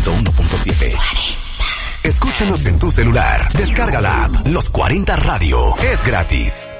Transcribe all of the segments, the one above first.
101.7. Escúchanos en tu celular. Descarga la app Los 40 Radio. Es gratis.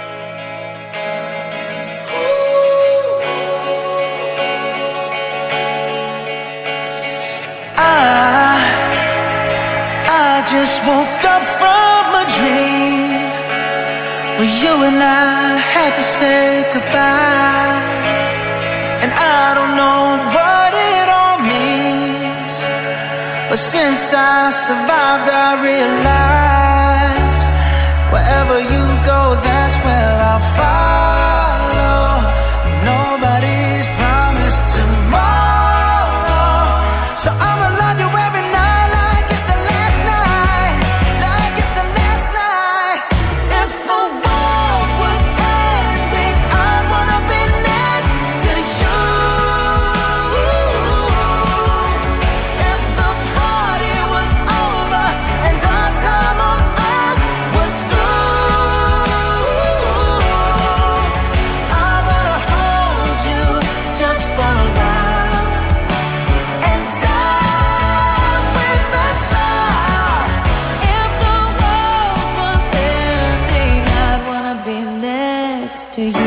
I just woke up from a dream where you and I had to say goodbye. And I don't know what it all means, but since I survived I realized wherever you go, that's where I'll follow. Nobody's promised tomorrow, so I'ma love you every night like it's the last night, like it's the last night. If the world was ending, I'd wanna be next to you. If the party was over and our time on earth was through, I wanna hold you just for a while and die with a smile. If the world was ending, I'd wanna be next to you,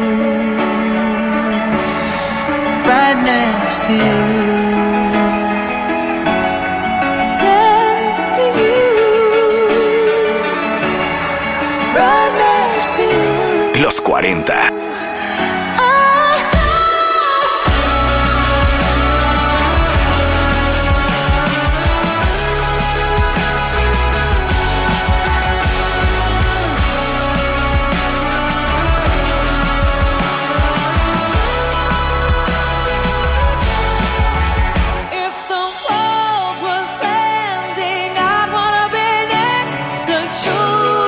right next to you, next to you, right next to you. Los 40. If the world was ending, I'd wanna be next to you.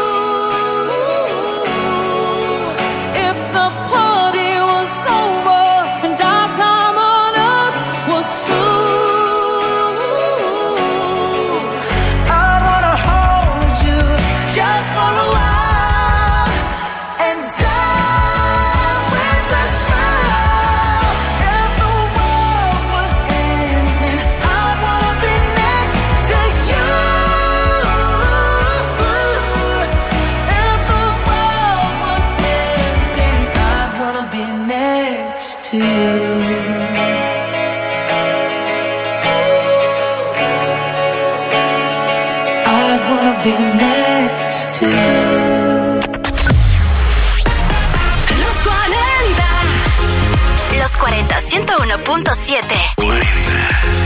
If the party was over and our time on earth was through, I'd wanna hold you just for a while and die with a smile. If the world was ending, I'd wanna be next to you. If the world was ending, I'd wanna be next to you. I'd wanna be next to you. Los 40. Los 40, 101.7.